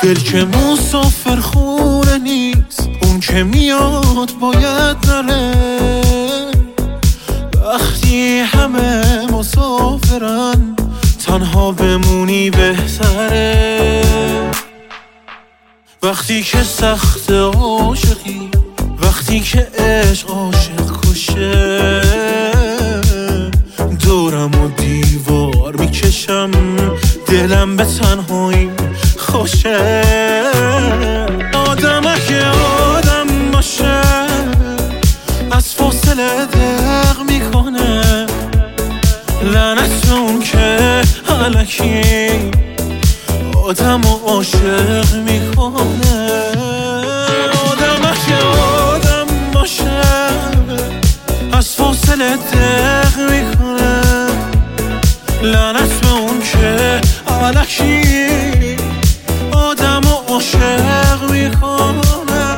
دل که مسافر خونه نیست، اون که میاد باید نره. وقتی همه مسافرن تنها بمونی بهتره. وقتی که سخت عاشقی، وقتی که عشق عاشق کشه، دورم و دیوار میکشم، دلم به تنهایی خوشه. آدم اگه آدم باشه از فاصله دق میکنه، لعنت اون که الکی آدم و عاشق میکنه. آدم اگه آدم باشه از فاصله دق میکنه، لعنت به اون که الکی آدم و عاشق میکنه.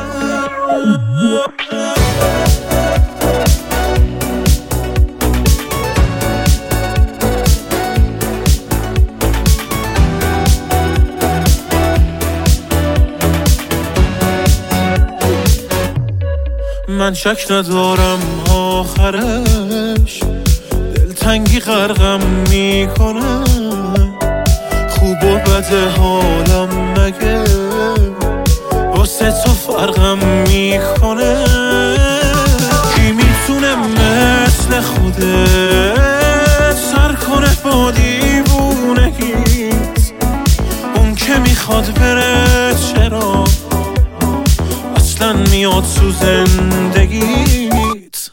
من شک ندارم آخرش دلتنگی غرقم میکنه. خوب و بد حالم مگه واسه تو فرقم میکنه. کی میتونه مثل خودت سر کنه با دیوونگیت؟ اون که میخواد بره چرا اصلا میاد تو زندگیت؟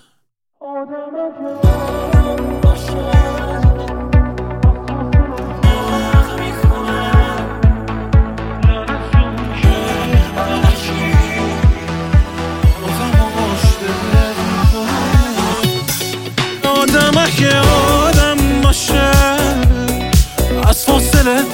آدم اگه آدم باشه از فاصله